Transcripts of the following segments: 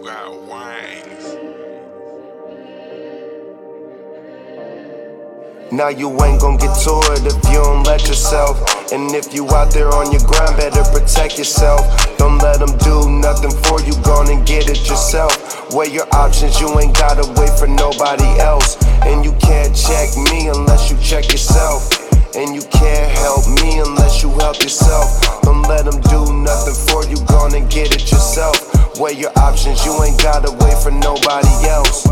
got wings. Now you ain't gon' get to it if you don't let yourself. And if you out there on your grind, better protect yourself. Don't let them do nothing for you, gone and get it yourself. Weigh your options, you ain't gotta wait for nobody else. And you can't check me unless you check yourself. And you can't help me unless you help yourself. Don't let them do nothing for you, gone and get it yourself. Weigh your options, you ain't gotta wait for nobody else.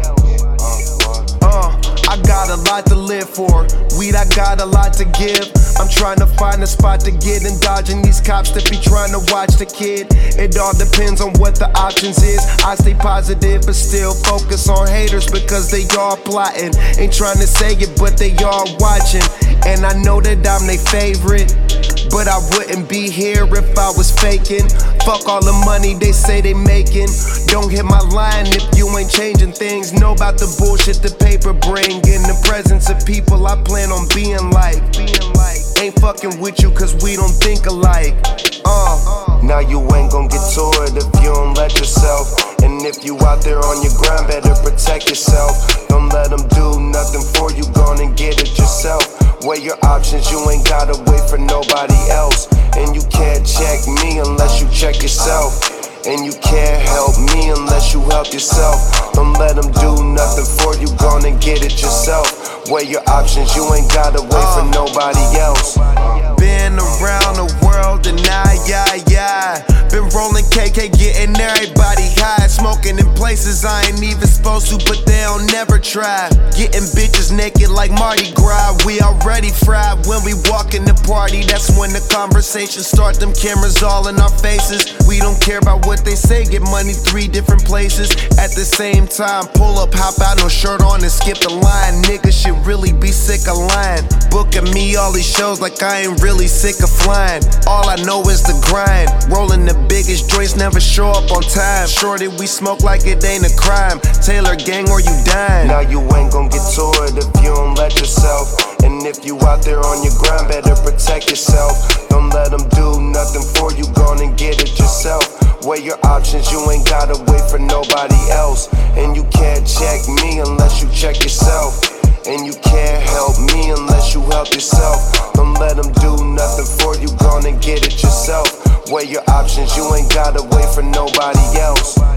I got a lot to live for, weed I got a lot to give. I'm trying to find a spot to get and dodging these cops that be trying to watch the kid. It all depends on what the options is. I stay positive but still focus on haters because they all plotting. Ain't trying to say it but they all watching. And I know that I'm they favorite, but I wouldn't be here if I was faking. Fuck all the money they say they making. Don't hit my line if you ain't changing things. Know about the bullshit the paper bring. In the presence of people I plan on being like. Ain't fucking with you cause we don't think alike. Now you ain't gon' get to it if you don't let yourself. And if you out there on your grind, better protect yourself. Don't let them do nothing for you, gone and get it yourself. Weigh your options, you ain't gotta wait for nobody else. And you can't check me unless you check yourself. And you can't help me unless you help yourself. Don't let them do nothing for you, gone and get it yourself. Weigh your options, you ain't gotta wait for nobody else. Been around the world and been rolling KK, getting everybody high. Smoking in places I ain't even supposed to, but they'll never try. Getting bitches naked like Mardi Gras. We already fried when we walk in the party. That's when the conversation start. Them cameras all in our faces. We don't care about what they say. Get money 3 different places at the same time. Pull up, hop out, no shirt on and skip the line. Niggas should really be sick of lying. Booking me all these shows like I ain't really sick of flying. All I know is the grind. Rolling the biggest joints, never show up on time. Shorty, we smoke like it ain't a crime. Taylor gang or you dying. Now you ain't gon' get to it if you don't let yourself. And if you out there on your grind, better protect yourself. Don't let them do nothing for you, gone and get it yourself. Weigh your options, you ain't gotta wait for nobody else. And you can't check me unless you check yourself. And you can't help me unless you help yourself. Don't let them do nothing for you, gone and get it yourself. Weigh your options, you ain't gotta wait for nobody else.